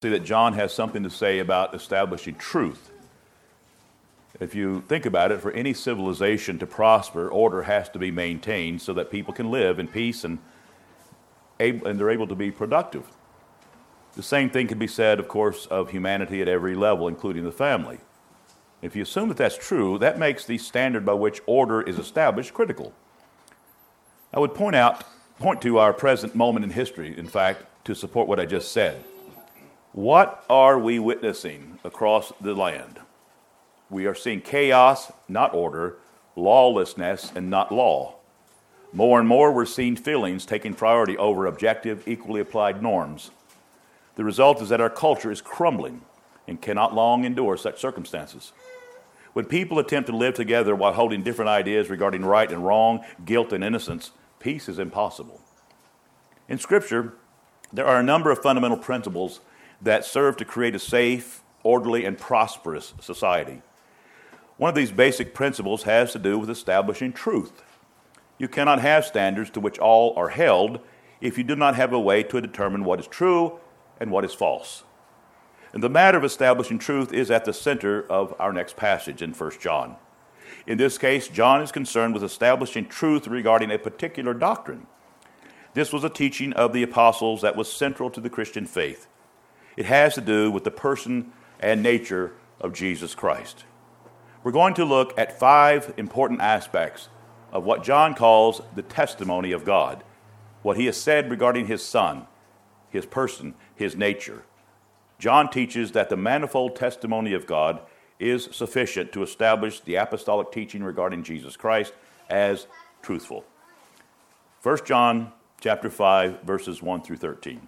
See that John has something to say about establishing truth. If you think about it, for any civilization to prosper, order has to be maintained so that people can live in peace and they're able to be productive. The same thing can be said, of course, of humanity at every level, including the family. If you assume that that's true, that makes the standard by which order is established critical. I would point to our present moment in history, in fact, to support what I just said. What are we witnessing across the land? We are seeing chaos, not order, lawlessness, and not law. More and more, we're seeing feelings taking priority over objective, equally applied norms. The result is that our culture is crumbling and cannot long endure such circumstances. When people attempt to live together while holding different ideas regarding right and wrong, guilt and innocence, peace is impossible. In Scripture, there are a number of fundamental principles that serve to create a safe, orderly, and prosperous society. One of these basic principles has to do with establishing truth. You cannot have standards to which all are held if you do not have a way to determine what is true and what is false. And the matter of establishing truth is at the center of our next passage in 1 John. In this case, John is concerned with establishing truth regarding a particular doctrine. This was a teaching of the apostles that was central to the Christian faith. It has to do with the person and nature of Jesus Christ. We're going to look at 5 important aspects of what John calls the testimony of God, what he has said regarding his Son, his person, his nature. John teaches that the manifold testimony of God is sufficient to establish the apostolic teaching regarding Jesus Christ as truthful. 1 John chapter 5, verses 1 through 13.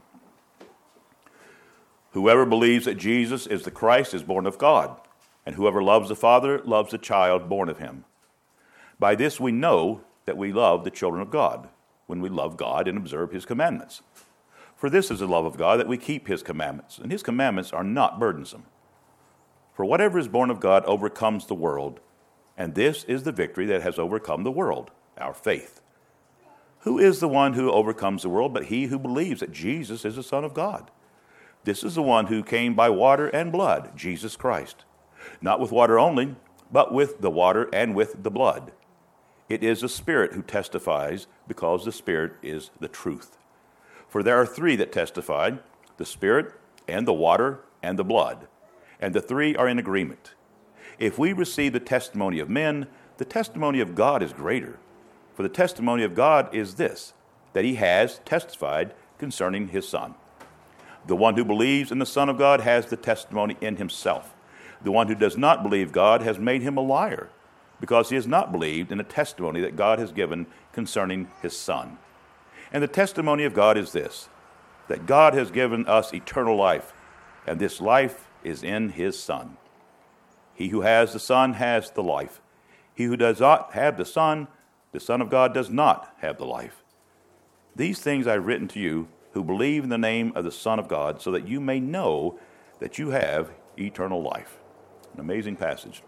Whoever believes that Jesus is the Christ is born of God, and whoever loves the Father loves the child born of him. By this we know that we love the children of God, when we love God and observe his commandments. For this is the love of God, that we keep his commandments, and his commandments are not burdensome. For whatever is born of God overcomes the world, and this is the victory that has overcome the world, our faith. Who is the one who overcomes the world but he who believes that Jesus is the Son of God? This is the one who came by water and blood, Jesus Christ. Not with water only, but with the water and with the blood. It is the Spirit who testifies, because the Spirit is the truth. For there are 3 that testify, the Spirit and the water and the blood, and the 3 are in agreement. If we receive the testimony of men, the testimony of God is greater. For the testimony of God is this, that he has testified concerning his Son. The one who believes in the Son of God has the testimony in himself. The one who does not believe God has made him a liar, because he has not believed in the testimony that God has given concerning his Son. And the testimony of God is this, that God has given us eternal life, and this life is in his Son. He who has the Son has the life. He who does not have the Son of God does not have the life. These things I've written to you who believe in the name of the Son of God, so that you may know that you have eternal life. An amazing passage.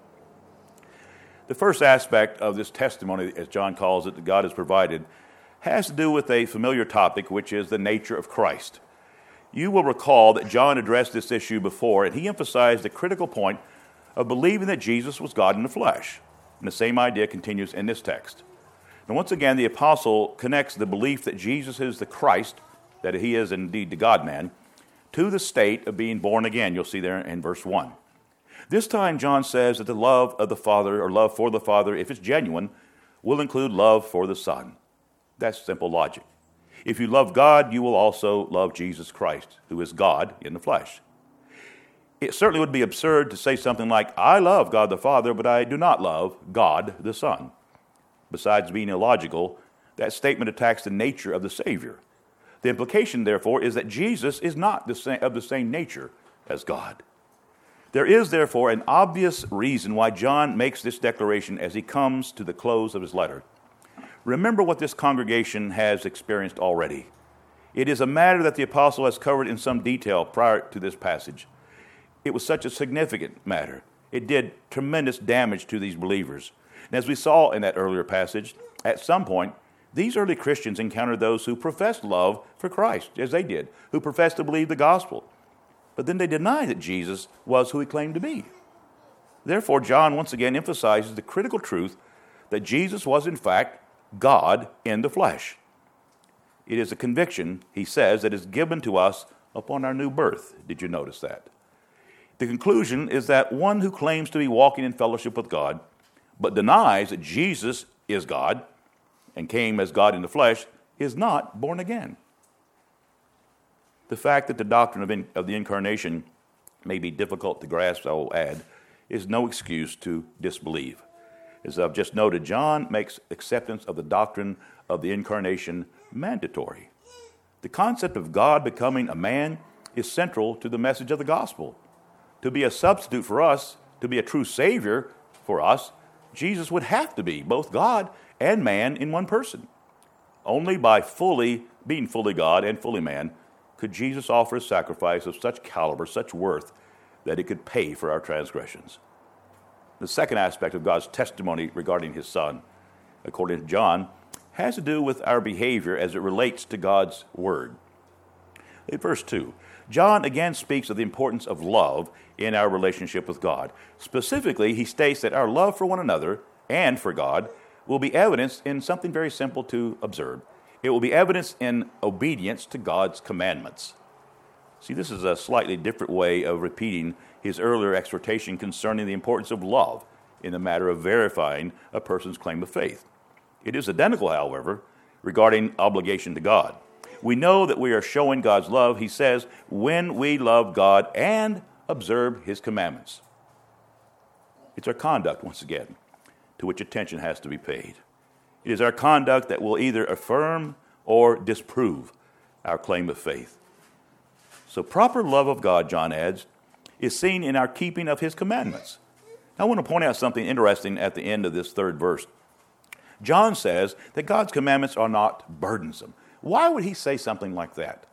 The first aspect of this testimony, as John calls it, that God has provided, has to do with a familiar topic, which is the nature of Christ. You will recall that John addressed this issue before, and he emphasized the critical point of believing that Jesus was God in the flesh. And the same idea continues in this text. And once again, the apostle connects the belief that Jesus is the Christ, that he is indeed the God-man, to the state of being born again. You'll see there in verse 1. This time, John says that the love of the Father, or love for the Father, if it's genuine, will include love for the Son. That's simple logic. If you love God, you will also love Jesus Christ, who is God in the flesh. It certainly would be absurd to say something like, I love God the Father, but I do not love God the Son. Besides being illogical, that statement attacks the nature of the Savior. The implication, therefore, is that Jesus is not of the same nature as God. There is, therefore, an obvious reason why John makes this declaration as he comes to the close of his letter. Remember what this congregation has experienced already. It is a matter that the apostle has covered in some detail prior to this passage. It was such a significant matter. It did tremendous damage to these believers. And as we saw in that earlier passage, at some point, these early Christians encountered those who professed love for Christ, as they did, who professed to believe the gospel. but then they deny that Jesus was who he claimed to be. Therefore, John once again emphasizes the critical truth that Jesus was in fact God in the flesh. It is a conviction, he says, that is given to us upon our new birth. Did you notice that? The conclusion is that one who claims to be walking in fellowship with God, but denies that Jesus is God and came as God in the flesh, is not born again. The fact that the doctrine of the incarnation may be difficult to grasp, I will add, is no excuse to disbelieve. As I've just noted, John makes acceptance of the doctrine of the incarnation mandatory. The concept of God becoming a man is central to the message of the gospel. To be a substitute for us, to be a true Savior for us, Jesus would have to be both God and man in one person. Only by being fully God and fully man could Jesus offer a sacrifice of such caliber, such worth, that it could pay for our transgressions. The second aspect of God's testimony regarding his Son, according to John, has to do with our behavior as it relates to God's Word. In verse 2, John again speaks of the importance of love in our relationship with God. Specifically, he states that our love for one another and for God will be evidenced in something very simple to observe. It will be evidenced in obedience to God's commandments. See, this is a slightly different way of repeating his earlier exhortation concerning the importance of love in the matter of verifying a person's claim of faith. It is identical, however, regarding obligation to God. We know that we are showing God's love, he says, when we love God and observe his commandments. It's our conduct, once again, to which attention has to be paid. It is our conduct that will either affirm or disprove our claim of faith. So proper love of God, John adds, is seen in our keeping of his commandments. Now, I want to point out something interesting at the end of this third verse. John says that God's commandments are not burdensome. Why would he say something like that?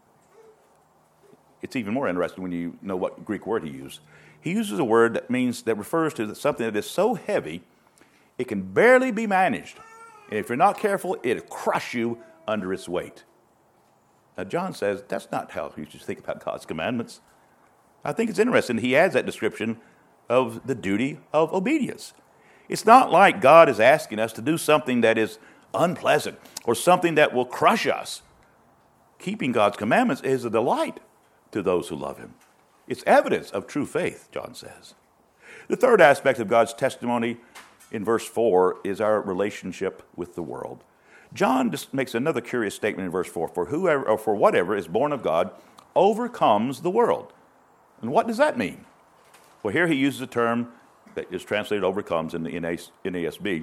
It's even more interesting when you know what Greek word he used. He uses a word that refers to something that is so heavy it can barely be managed. And if you're not careful, it'll crush you under its weight. Now, John says that's not how you should think about God's commandments. I think it's interesting he adds that description of the duty of obedience. It's not like God is asking us to do something that is unpleasant or something that will crush us. Keeping God's commandments is a delight to those who love him. It's evidence of true faith, John says. The third aspect of God's testimony in verse 4 is our relationship with the world. John just makes another curious statement in verse 4. For whatever is born of God overcomes the world. And what does that mean? Well, here he uses a term that is translated overcomes in the NASB.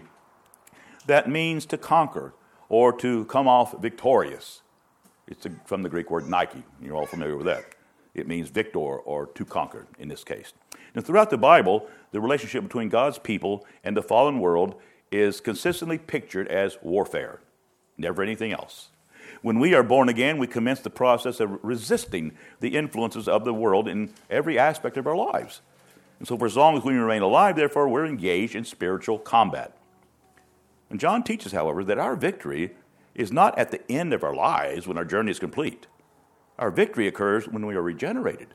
That means to conquer or to come off victorious. It's from the Greek word Nike. You're all familiar with that. It means victor or to conquer in this case. Now, throughout the Bible, the relationship between God's people and the fallen world is consistently pictured as warfare, never anything else. When we are born again, we commence the process of resisting the influences of the world in every aspect of our lives. And so for as long as we remain alive, therefore, we're engaged in spiritual combat. And John teaches, however, that our victory is not at the end of our lives when our journey is complete. Our victory occurs when we are regenerated.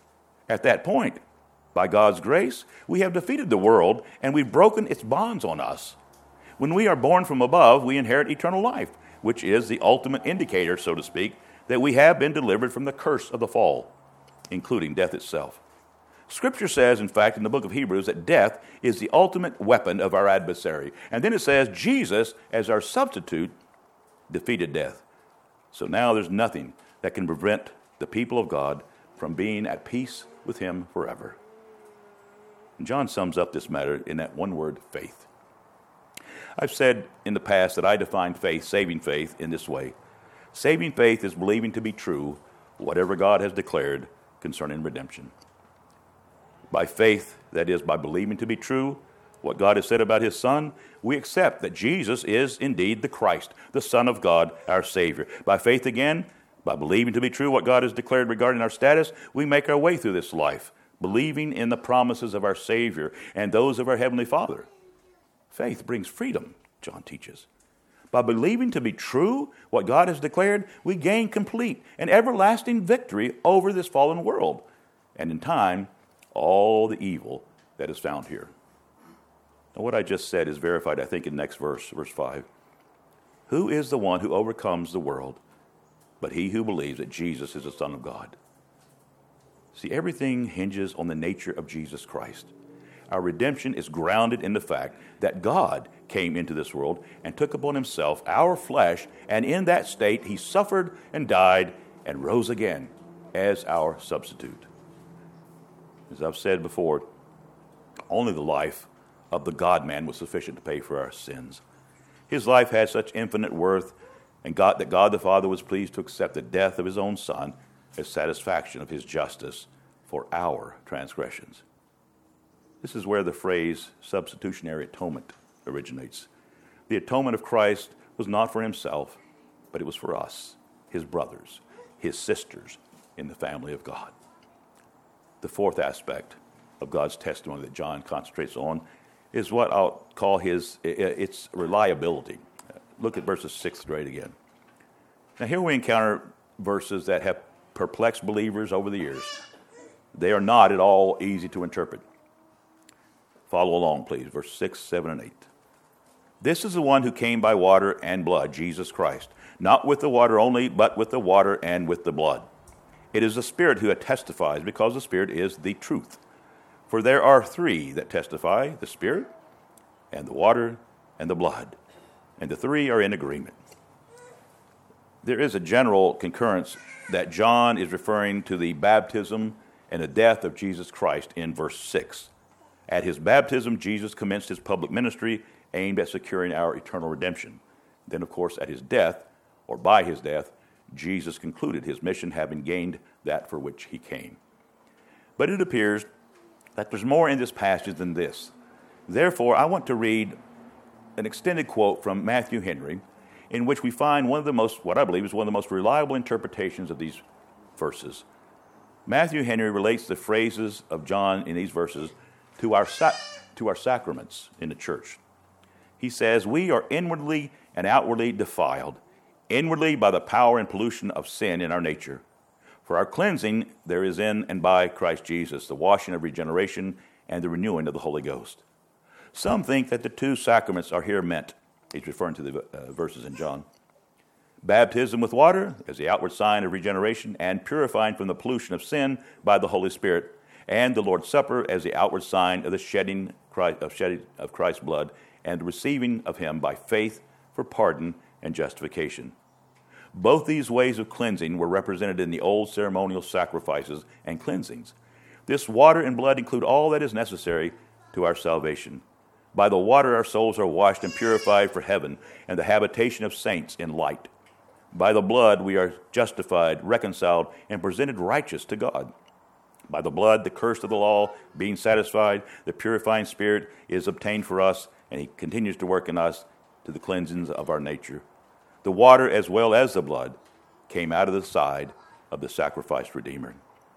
At that point, by God's grace, we have defeated the world and we've broken its bonds on us. When we are born from above, we inherit eternal life, which is the ultimate indicator, so to speak, that we have been delivered from the curse of the fall, including death itself. Scripture says, in fact, in the book of Hebrews, that death is the ultimate weapon of our adversary. And then it says Jesus, as our substitute, defeated death. So now there's nothing that can prevent the people of God from being at peace with him forever. And John sums up this matter in that one word, faith. I've said in the past that I define faith, saving faith, in this way. Saving faith is believing to be true whatever God has declared concerning redemption. By faith, that is, by believing to be true what God has said about his Son, we accept that Jesus is indeed the Christ, the Son of God, our Savior. By faith again, by believing to be true what God has declared regarding our status, we make our way through this life, believing in the promises of our Savior and those of our Heavenly Father. Faith brings freedom, John teaches. By believing to be true what God has declared, we gain complete and everlasting victory over this fallen world. and in time, all the evil that is found here. Now, what I just said is verified, I think, in the next verse, verse 5. Who is the one who overcomes the world but he who believes that Jesus is the Son of God? See, everything hinges on the nature of Jesus Christ. Our redemption is grounded in the fact that God came into this world and took upon himself our flesh, and in that state he suffered and died and rose again as our substitute. As I've said before, only the life of the God-man was sufficient to pay for our sins. His life had such infinite worth, and that God the Father was pleased to accept the death of his own Son as satisfaction of his justice for our transgressions. This is where the phrase substitutionary atonement originates. The atonement of Christ was not for himself, but it was for us, his brothers, his sisters in the family of God. The fourth aspect of God's testimony that John concentrates on is what I'll call its reliability. Look at verses 6 through 8 again. Now here we encounter verses that have perplexed believers over the years. They are not at all easy to interpret. Follow along, please, verse 6, 7, and 8. This is the one who came by water and blood, Jesus Christ, not with the water only, but with the water and with the blood. It is the Spirit who testifies, because the Spirit is the truth. For there are three that testify, the Spirit, and the water, and the blood. And the three are in agreement. There is a general concurrence that John is referring to the baptism and the death of Jesus Christ in verse 6. At his baptism, Jesus commenced his public ministry aimed at securing our eternal redemption. Then, of course, at his death, or by his death, Jesus concluded his mission, having gained that for which he came. But it appears that there's more in this passage than this. Therefore, I want to read an extended quote from Matthew Henry, in which we find what I believe is one of the most reliable interpretations of these verses. Matthew Henry relates the phrases of John in these verses to our sacraments in the church. He says, "We are inwardly and outwardly defiled, inwardly by the power and pollution of sin in our nature. For our cleansing there is in and by Christ Jesus, the washing of regeneration and the renewing of the Holy Ghost." Some think that the two sacraments are here meant. He's referring to the verses in John. Baptism with water as the outward sign of regeneration and purifying from the pollution of sin by the Holy Spirit, and the Lord's Supper as the outward sign of the shedding of Christ's blood and the receiving of him by faith for pardon and justification. Both these ways of cleansing were represented in the old ceremonial sacrifices and cleansings. This water and blood include all that is necessary to our salvation. By the water our souls are washed and purified for heaven and the habitation of saints in light. By the blood we are justified, reconciled, and presented righteous to God. By the blood, the curse of the law being satisfied, the purifying Spirit is obtained for us, and he continues to work in us to the cleansings of our nature. The water, as well as the blood, came out of the side of the sacrificed Redeemer.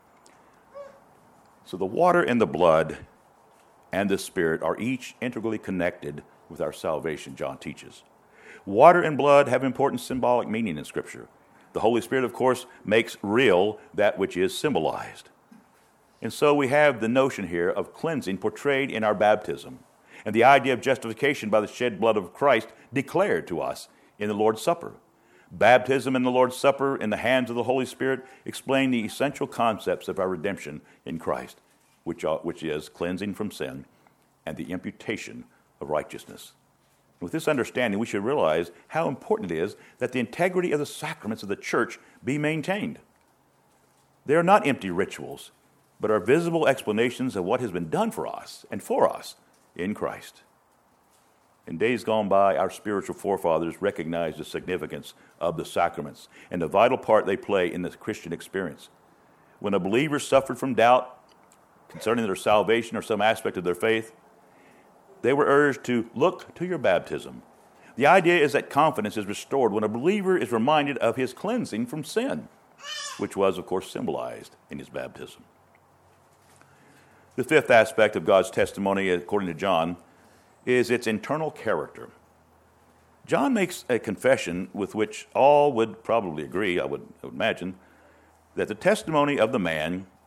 So the water and the blood and the Spirit are each integrally connected with our salvation, John teaches. Water and blood have important symbolic meaning in Scripture. The Holy Spirit, of course, makes real that which is symbolized. And so we have the notion here of cleansing portrayed in our baptism, and the idea of justification by the shed blood of Christ declared to us in the Lord's Supper. Baptism and the Lord's Supper in the hands of the Holy Spirit explain the essential concepts of our redemption in Christ, which is cleansing from sin and the imputation of righteousness. With this understanding, we should realize how important it is that the integrity of the sacraments of the church be maintained. They are not empty rituals, but are visible explanations of what has been done for us and for us in Christ. In days gone by, our spiritual forefathers recognized the significance of the sacraments and the vital part they play in the Christian experience. When a believer suffered from doubt concerning their salvation or some aspect of their faith, they were urged to look to your baptism. The idea is that confidence is restored when a believer is reminded of his cleansing from sin, which was, of course, symbolized in his baptism. The fifth aspect of God's testimony, according to John, is its internal character. John makes a confession with which all would probably agree, I would imagine, that the testimony of the man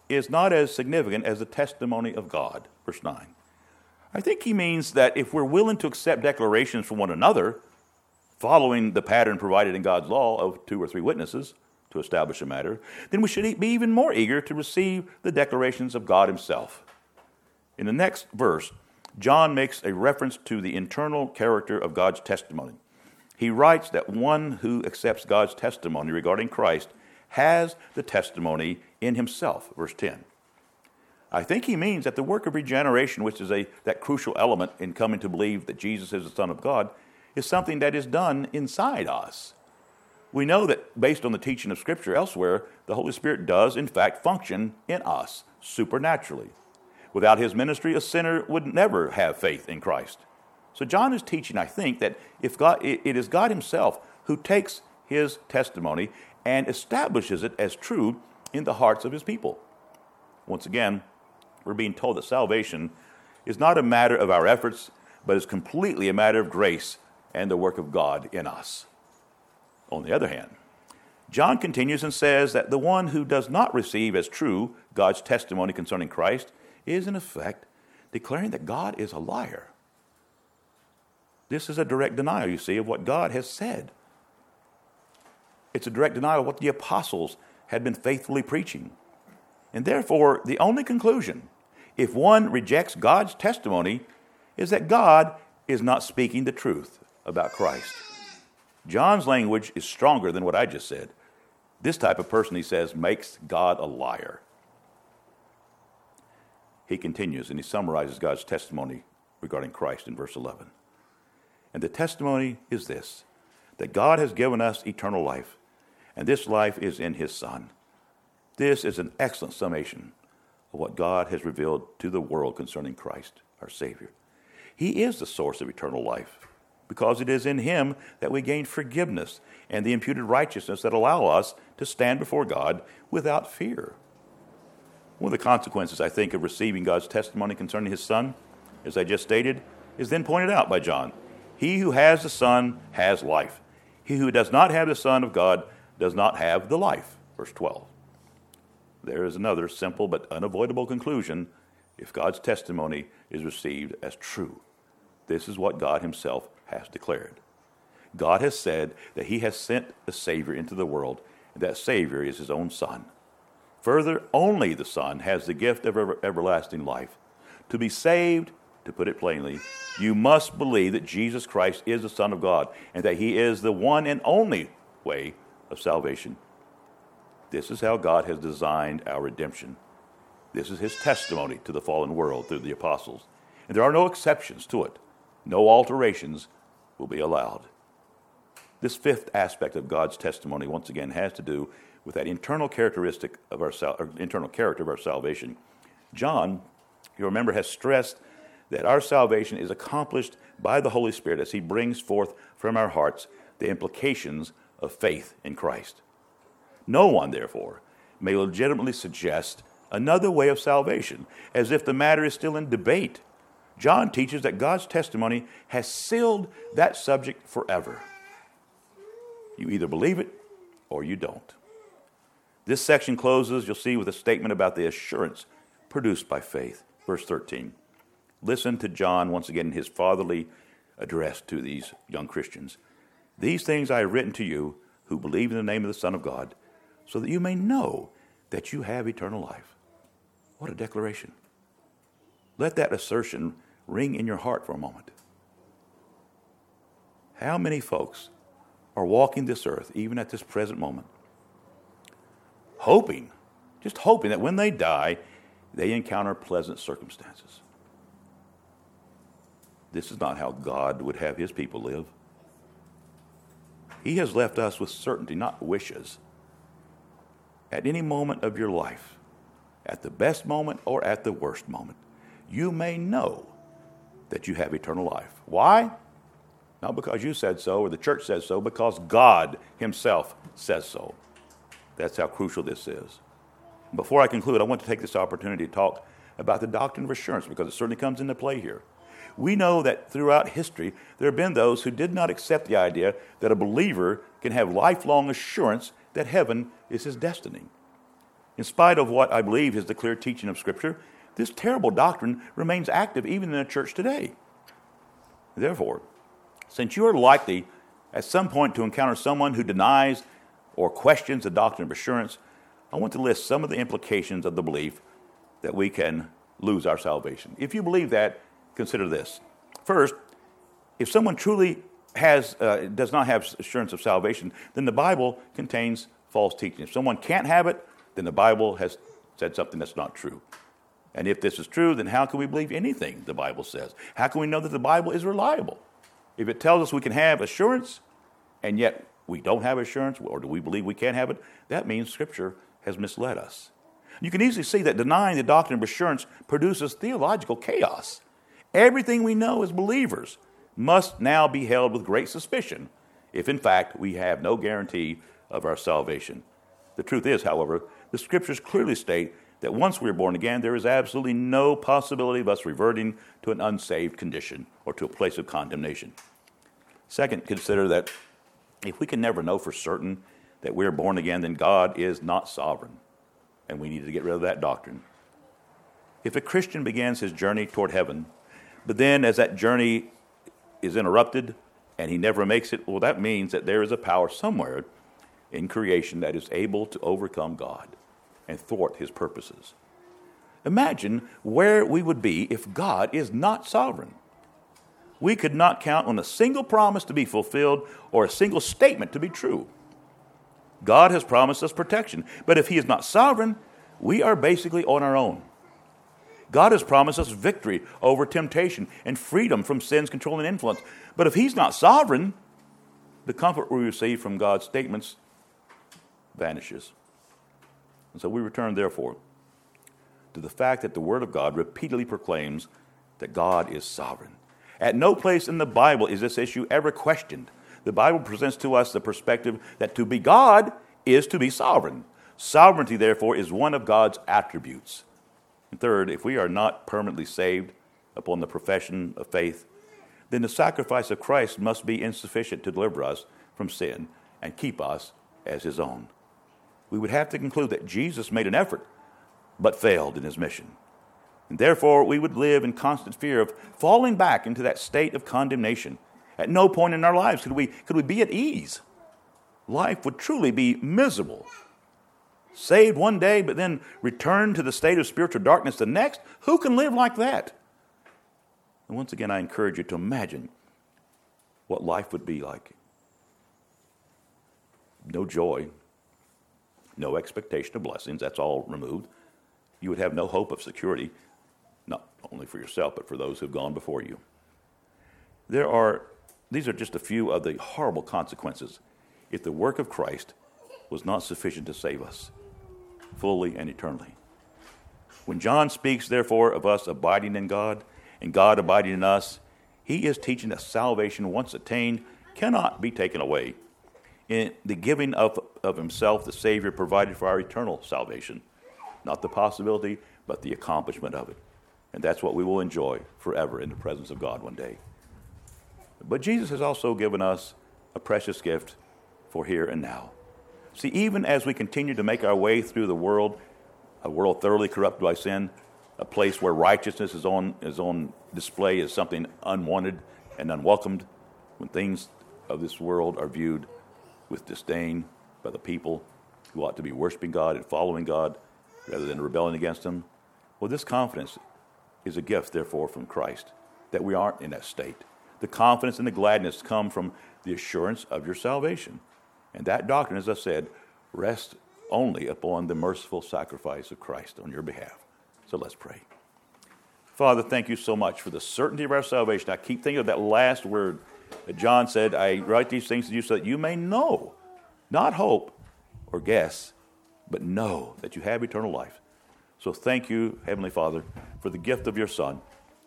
is not as significant as the testimony of God. Verse 9. I think he means that if we're willing to accept declarations from one another, following the pattern provided in God's law of 2 or 3 witnesses to establish a matter, then we should be even more eager to receive the declarations of God himself. In the next verse, John makes a reference to the internal character of God's testimony. He writes that one who accepts God's testimony regarding Christ has the testimony in himself, verse 10. I think he means that the work of regeneration, which is that crucial element in coming to believe that Jesus is the Son of God, is something that is done inside us. We know that based on the teaching of Scripture elsewhere, the Holy Spirit does in fact function in us supernaturally. Without his ministry, a sinner would never have faith in Christ. So John is teaching, I think, that it is God himself who takes his testimony and establishes it as true in the hearts of his people. Once again, we're being told that salvation is not a matter of our efforts, but is completely a matter of grace and the work of God in us. On the other hand, John continues and says that the one who does not receive as true God's testimony concerning Christ is in effect declaring that God is a liar. This is a direct denial, you see, of what God has said. It's a direct denial of what the apostles had been faithfully preaching. And therefore, the only conclusion, if one rejects God's testimony, is that God is not speaking the truth about Christ. John's language is stronger than what I just said. This type of person, he says, makes God a liar. He continues and he summarizes God's testimony regarding Christ in verse 11. And the testimony is this, that God has given us eternal life, and this life is in his Son. This is an excellent summation of what God has revealed to the world concerning Christ, our Savior. He is the source of eternal life, because it is in him that we gain forgiveness and the imputed righteousness that allow us to stand before God without fear. One of the consequences, I think, of receiving God's testimony concerning his Son, as I just stated, is then pointed out by John. He who has the Son has life. He who does not have the Son of God does not have the life. Verse 12. There is another simple but unavoidable conclusion if God's testimony is received as true. This is what God himself has declared. God has said that he has sent a Savior into the world, and that Savior is his own Son. Further, only the Son has the gift of everlasting life. To be saved, to put it plainly, you must believe that Jesus Christ is the Son of God and that he is the one and only way of salvation. This is how God has designed our redemption. This is his testimony to the fallen world through the apostles. And there are no exceptions to it. No alterations will be allowed. This fifth aspect of God's testimony, once again, has to do with that internal characteristic of internal character of our salvation. John, you remember, has stressed that our salvation is accomplished by the Holy Spirit as he brings forth from our hearts the implications of faith in Christ. No one, therefore, may legitimately suggest another way of salvation, as if the matter is still in debate. John teaches that God's testimony has sealed that subject forever. You either believe it or you don't. This section closes, you'll see, with a statement about the assurance produced by faith. Verse 13. Listen to John once again in his fatherly address to these young Christians. These things I have written to you who believe in the name of the Son of God, so that you may know that you have eternal life. What a declaration. Let that assertion ring in your heart for a moment. How many folks are walking this earth, even at this present moment, just hoping that when they die, they encounter pleasant circumstances? This is not how God would have his people live. He has left us with certainty, not wishes. At any moment of your life, at the best moment or at the worst moment, you may know that you have eternal life. Why? Not because you said so or the church says so, because God himself says so. That's how crucial this is. Before I conclude, I want to take this opportunity to talk about the doctrine of assurance, because it certainly comes into play here. We know that throughout history, there have been those who did not accept the idea that a believer can have lifelong assurance that heaven is his destiny. In spite of what I believe is the clear teaching of Scripture, this terrible doctrine remains active even in the church today. Therefore, since you are likely at some point to encounter someone who denies or questions the doctrine of assurance, I want to list some of the implications of the belief that we can lose our salvation. If you believe that, consider this. First, if someone truly does not have assurance of salvation, then the Bible contains false teaching. If someone can't have it, then the Bible has said something that's not true. And if this is true, then how can we believe anything the Bible says? How can we know that the Bible is reliable? If it tells us we can have assurance, and yet we don't have assurance, or do we believe we can't have it, that means Scripture has misled us. You can easily see that denying the doctrine of assurance produces theological chaos. Everything we know as believers must now be held with great suspicion if, in fact, we have no guarantee of our salvation. The truth is, however, the Scriptures clearly state that once we are born again, there is absolutely no possibility of us reverting to an unsaved condition or to a place of condemnation. Second, consider that if we can never know for certain that we are born again, then God is not sovereign, and we need to get rid of that doctrine. If a Christian begins his journey toward heaven, but then as that journey is interrupted and he never makes it, well, that means that there is a power somewhere in creation that is able to overcome God and thwart his purposes. Imagine where we would be if God is not sovereign. We could not count on a single promise to be fulfilled or a single statement to be true. God has promised us protection, but if he is not sovereign, we are basically on our own. God has promised us victory over temptation and freedom from sin's control and influence, but if he's not sovereign, the comfort we receive from God's statements vanishes. And so we return, therefore, to the fact that the Word of God repeatedly proclaims that God is sovereign. At no place in the Bible is this issue ever questioned. The Bible presents to us the perspective that to be God is to be sovereign. Sovereignty, therefore, is one of God's attributes. And third, if we are not permanently saved upon the profession of faith, then the sacrifice of Christ must be insufficient to deliver us from sin and keep us as his own. We would have to conclude that Jesus made an effort but failed in his mission. And therefore, we would live in constant fear of falling back into that state of condemnation. At no point in our lives could we be at ease. Life would truly be miserable. Saved one day, but then return to the state of spiritual darkness the next? Who can live like that? And once again, I encourage you to imagine what life would be like. No joy, no expectation of blessings, that's all removed. You would have no hope of security, not only for yourself, but for those who have gone before you. These are just a few of the horrible consequences if the work of Christ was not sufficient to save us fully and eternally. When John speaks, therefore, of us abiding in God and God abiding in us, he is teaching that salvation, once attained, cannot be taken away. In the giving of himself, the Savior provided for our eternal salvation, not the possibility, but the accomplishment of it. And that's what we will enjoy forever in the presence of God one day. But Jesus has also given us a precious gift for here and now. See, even as we continue to make our way through the world, a world thoroughly corrupted by sin, a place where righteousness is on display as something unwanted and unwelcomed, when things of this world are viewed with disdain by the people who ought to be worshiping God and following God rather than rebelling against him. Well, this confidence is a gift, therefore, from Christ, that we aren't in that state. The confidence and the gladness come from the assurance of your salvation. And that doctrine, as I said, rests only upon the merciful sacrifice of Christ on your behalf. So let's pray. Father, thank you so much for the certainty of our salvation. I keep thinking of that last word that John said, I write these things to you so that you may know, not hope or guess, but know that you have eternal life. So thank you, Heavenly Father, for the gift of your Son.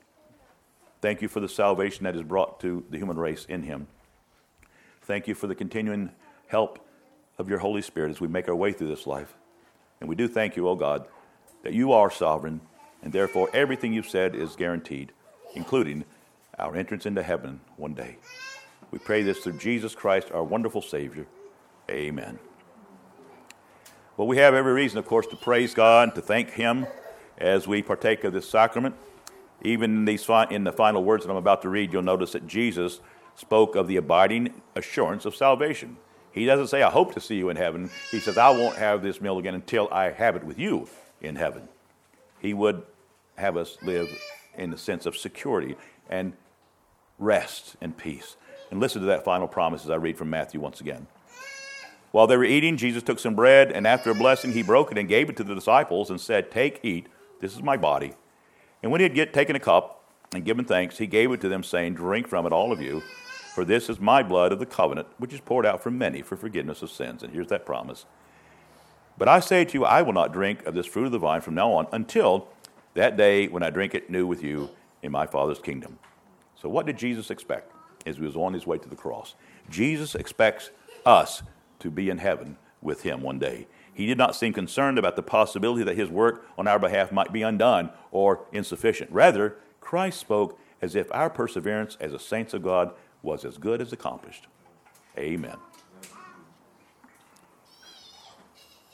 Thank you for the salvation that is brought to the human race in him. Thank you for the continuing help of your Holy Spirit as we make our way through this life. And we do thank you, O God, that you are sovereign, and therefore everything you've said is guaranteed, including our entrance into heaven one day. We pray this through Jesus Christ, our wonderful Savior. Amen. Well, we have every reason, of course, to praise God, to thank Him as we partake of this sacrament. Even in the final words that I'm about to read, you'll notice that Jesus spoke of the abiding assurance of salvation. He doesn't say, I hope to see you in heaven. He says, I won't have this meal again until I have it with you in heaven. He would have us live in the sense of security and rest and peace. And listen to that final promise as I read from Matthew once again. While they were eating, Jesus took some bread, and after a blessing, he broke it and gave it to the disciples and said, Take, eat, this is my body. And when he had taken a cup and given thanks, he gave it to them, saying, Drink from it, all of you, for this is my blood of the covenant, which is poured out for many for forgiveness of sins. And here's that promise. But I say to you, I will not drink of this fruit of the vine from now on until that day when I drink it new with you in my Father's kingdom. So what did Jesus expect as he was on his way to the cross? Jesus expects us to be in heaven with him one day. He did not seem concerned about the possibility that his work on our behalf might be undone or insufficient. Rather, Christ spoke as if our perseverance as the saints of God was as good as accomplished. Amen.